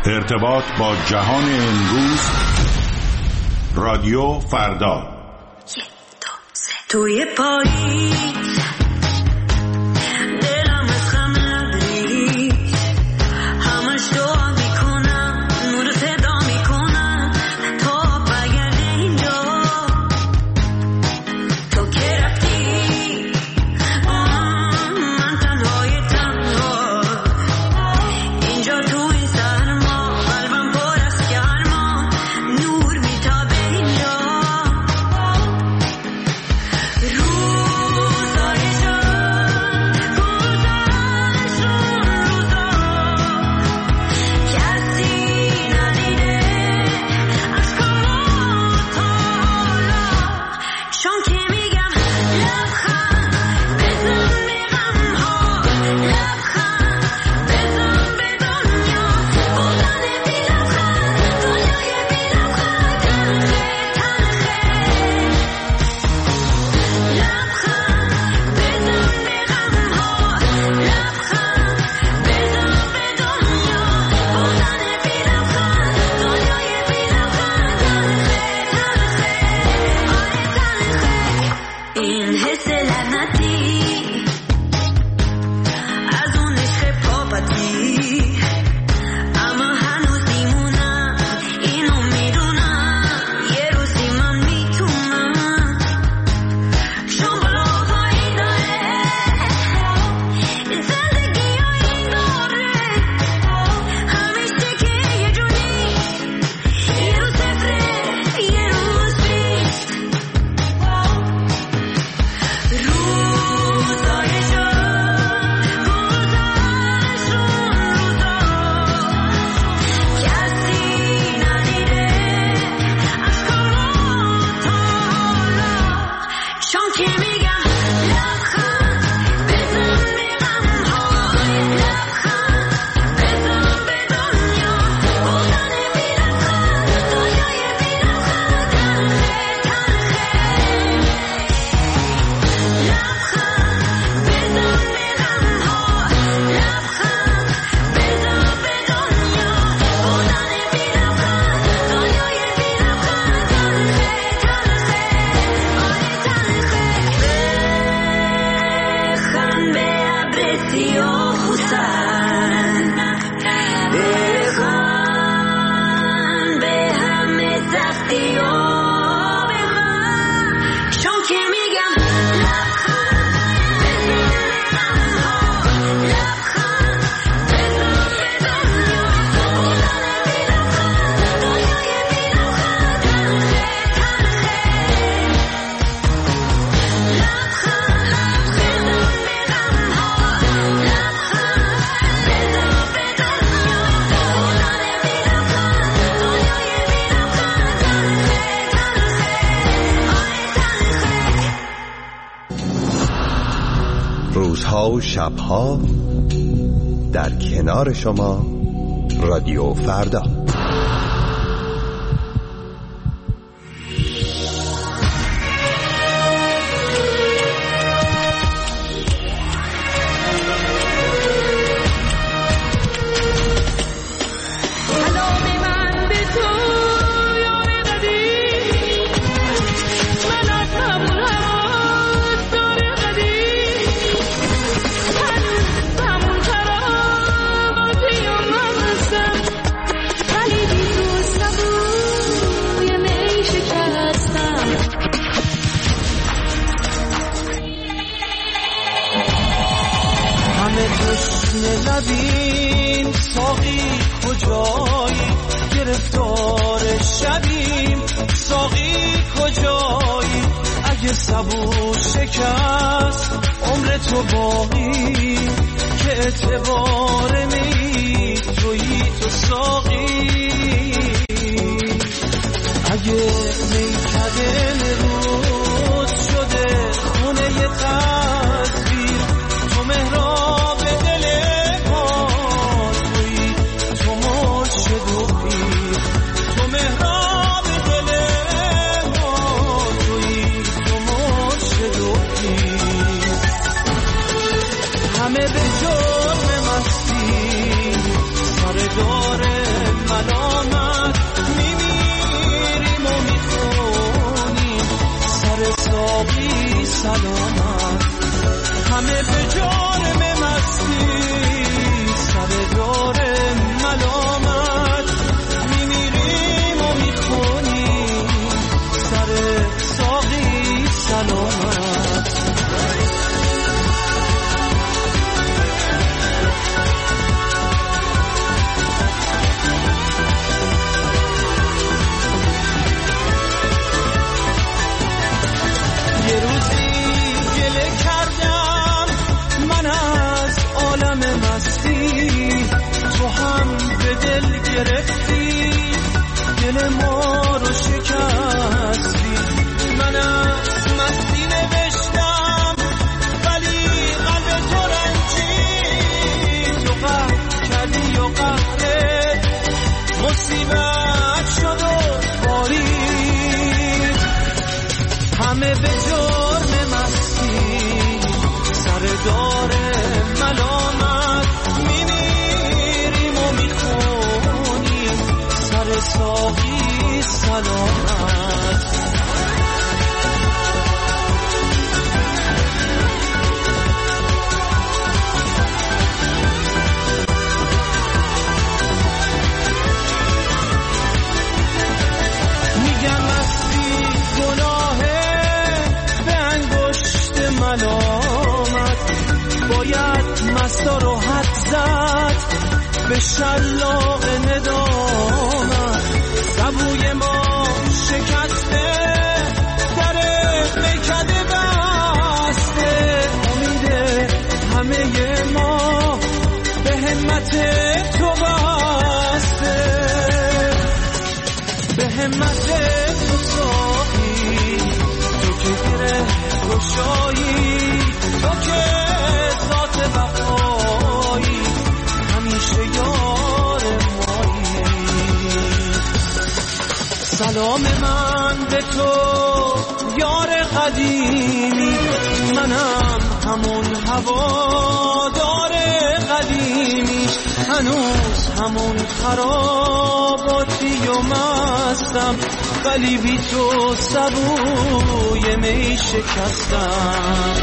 ارتباط با جهان امروز. رادیو فردا. توی پاییز دلم از غم لبریز، همش دعا میکنم نور صدا میکنم تا برگرده اینجا. تو که رفتی من تنهای تنها اینجا تو این سرما، قلبم پر از گرما، نور میتابه اینجا. روزها و شبها در کنار شما رادیو فردا. لبیم ساقی کجایی، گرفتار شبیم ساقی کجایی، اگه صبور شکست عمر تو باقی، که اعتبار نی تویی تو ساقی، اگه میکده روز شده خونه ی تصویر، تو مهراب دل پاکویی، تو مرشد و پیر، تو مهراب دل پاکویی، تو مرشد و پیر، همه به جرم مستی سلامت. همه به جرم مستی سر دار ملامت. میمیریم و میخونیم سر ساقی سلامت. یه روزی گله کردم من از عالم مستی، تو هم به دل گرفتی دل ما رو شکستی. من از مستی نوشتم ولی قلب تو رنجید، تو قهر کردی و قهرت مصیبت شد و بارید. همه به جرم مستی سر دار ملامت. میمیریم و میخونیم سر ساقی سلامت. میگم مستی گناهه به انگشت ملامت، باید مستا رو حد زد به شلاق ندامت. سبوی ما شکسته در میکده بسته، امید همه ما به همت تو بسته. به همت تو ساقی، تو که گره گشایی، تو که ذات بقایی، همیشه یار مایی. سلام من به تو یار قدیمی، منم همون هوادار قدیمی، هنوز همون خراباتی و مستم، ولی بی تو سبوی می شکستم.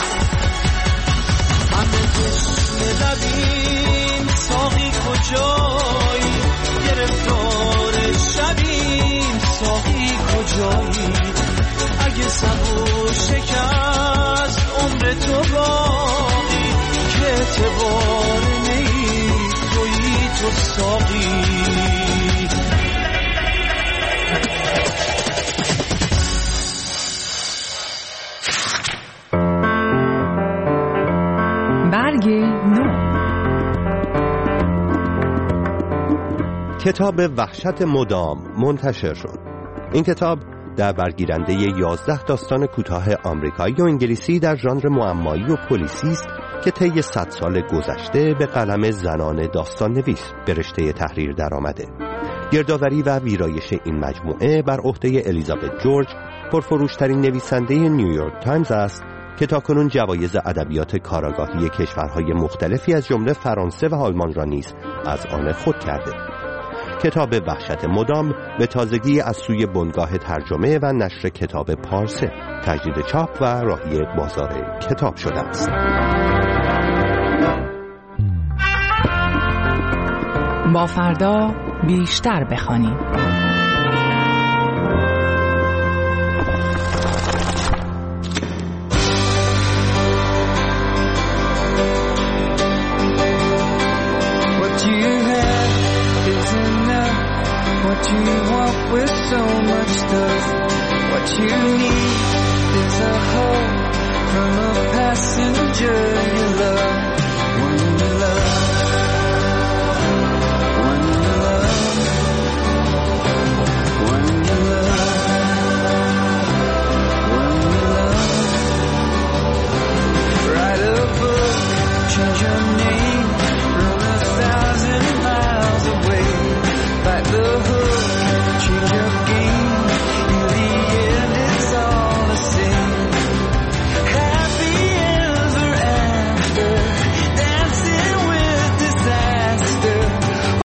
همه تشنه لبیم ساقی کجایی، گرفتار شبیم ساقی کجایی. اگه سبو شکست عمر تو باقی، که اعتبار نیست تویی تو ساقی. برگ نو. کتاب وحشت مدام منتشر شد. این کتاب در برگیرنده 11 داستان کوتاه آمریکایی و انگلیسی در ژانر معمایی و پلیسی است که طی 100 سال گذشته به قلم زنان داستان نویس به رشته تحریر درآمده. گردآوری و ویرایش این مجموعه بر عهده الیزابت جورج، پرفروشترین نویسنده نیویورک تایمز است که تاکنون جوایز ادبیات کارآگاهی کشورهای مختلفی از جمله فرانسه و آلمان را نیز از آن خود کرده. کتاب وحشت مدام به تازگی از سوی بنگاه ترجمه و نشر کتاب پارسه تجدید چاپ و راهی بازار کتاب شده است. با فردا بیشتر بخوانیم. What you want with so much stuff, what you need is a hug from a passenger you love. One